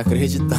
acreditar.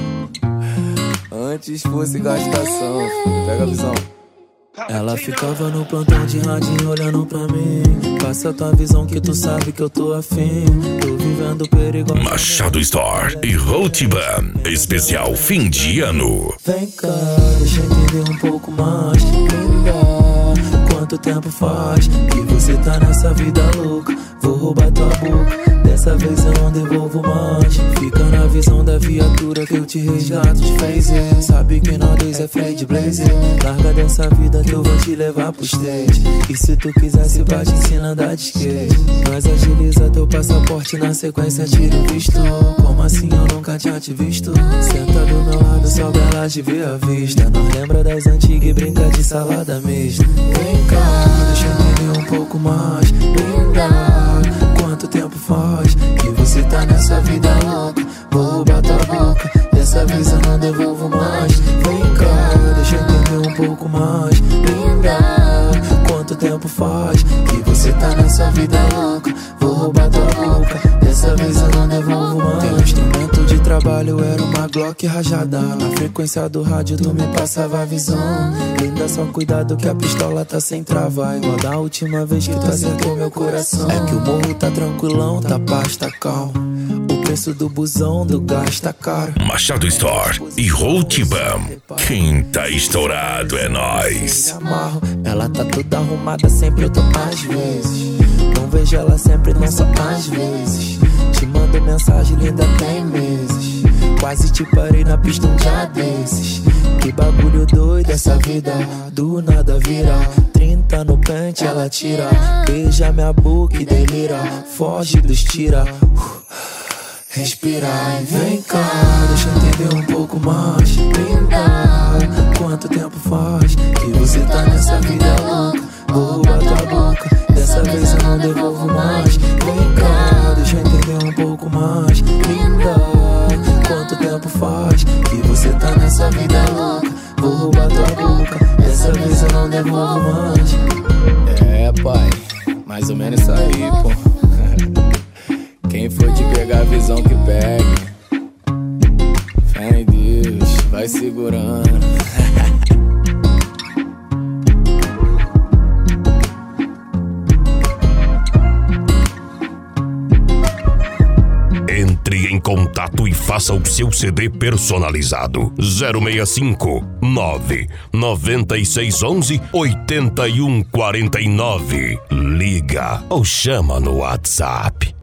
Antes fosse gastação, filho. Pega a visão. Ela ficava no plantão de radinho olhando pra mim. Passa tua visão que tu sabe que eu tô afim. Tô vivendo perigoso. Machado Store e Rotiban, especial fim de ano. Vem cá, deixa eu entender um pouco mais. Linda, quanto tempo faz que você tá nessa vida louca? Vou roubar tua boca, dessa vez eu não devolvo mais. Fica na visão da viatura que eu te resgato de phaser. Sabe que nós dois é Fred Blazer. Larga dessa vida que eu vou te levar pro stage. E se tu quiser se bate, ensina a andar de skate. Nós agiliza teu passaporte, na sequência tira o visto. Como assim eu nunca tinha te visto? Senta do meu lado, só pra ela te ver à vista. Não lembra das antigas e brinca de salada mista. Vem cá, deixa eu entender um pouco mais. Linda, quanto tempo faz que você tá nessa vida louca? Vou roubar tua boca, dessa vez eu não devolvo mais. Vem cá, deixa eu entender um pouco mais. Linda, quanto tempo faz que você tá nessa vida louca? Vou roubar tua boca, dessa vez eu não devolvo mais. Teu instrumento de trabalho era uma Glock rajada. Na frequência do rádio tu me passava a visão. Linda, só cuidado que a pistola tá sem trava. Igual da última vez que tu acertou meu coração. É que o morro tá tranquilão, tá paz, tá calmo. O preço do busão, do gás tá caro. Machado Store e Rotiban, quem tá estourado é nós. Ela tá toda arrumada, sempre eu tô às vezes. Não vejo ela sempre, não só às vezes. Te mando mensagem linda tem meses. Quase te parei na pista um dia desses. Que bagulho doido essa vida, do nada vira. 30 no pente ela tira. Beija minha boca e delira. Foge dos tira. Respira e vem cá, deixa eu entender um pouco mais. Linda, quanto tempo faz que você tá nessa vida louca? Vou roubar tua boca, dessa vez eu não devolvo mais. Vem cá, deixa eu entender um pouco mais. Linda, quanto tempo faz que você tá nessa vida louca? Vou roubar tua boca, dessa vez eu não devolvo mais. É, pai, mais ou menos isso aí, pô. Quem for te pegar a visão que pegue. Fé em Deus, vai segurando. Entre em contato e faça o seu CD personalizado. 065 99611 8149. Liga ou chama no WhatsApp.